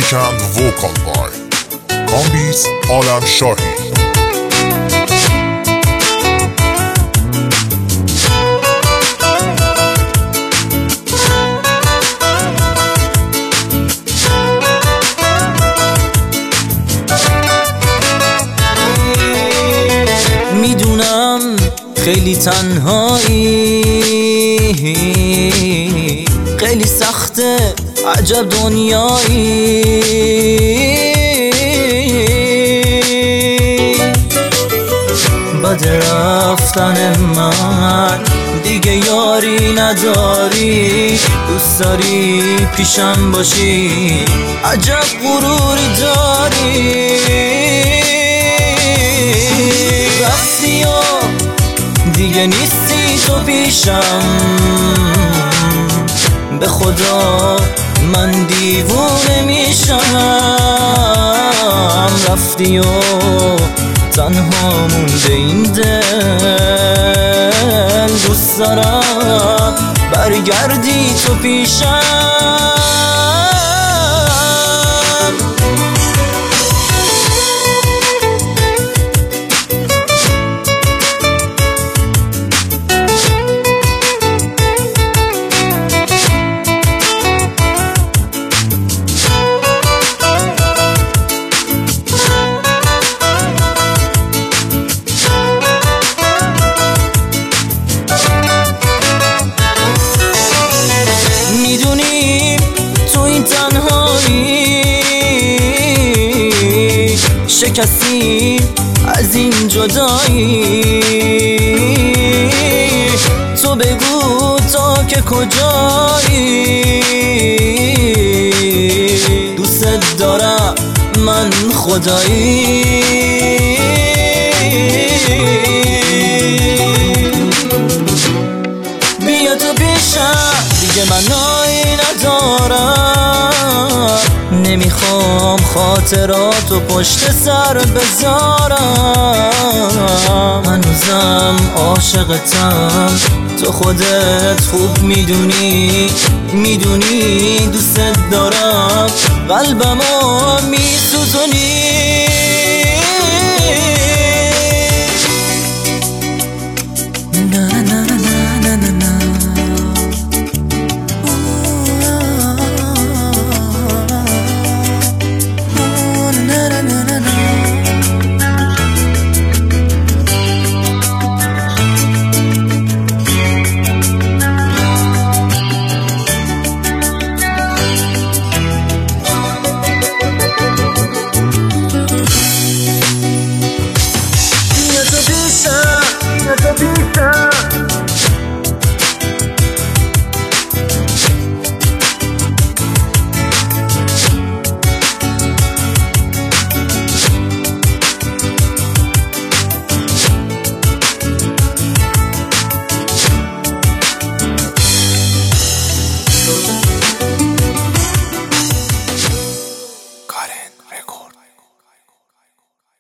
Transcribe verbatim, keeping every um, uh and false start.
and vocal by کامبیز عالم شاهی. میدونم خیلی تنهایی، خیلی سخته، عجب دنیایی. بد رفتن من دیگه یاری نداری، دوست داری پیشم باشی، عجب غروری داری. رفتی و دیگه نیستی تو پیشم، به خدا من دیوونه میشم. رفتی و تنها مونده این دل، دوست دارم برگردی تو پیشم. شکستی از این جدایی، تو بگو تا که کجایی. دوست دارم من خدایی، بیا تو پیشم دیگه من نایی ندارم. نمیخوام خاطراتو پشت سر بذارم، هنوزم عاشقتم، تو خودت خوب میدونی، میدونی دوست دارم، قلبمو میسوزونی.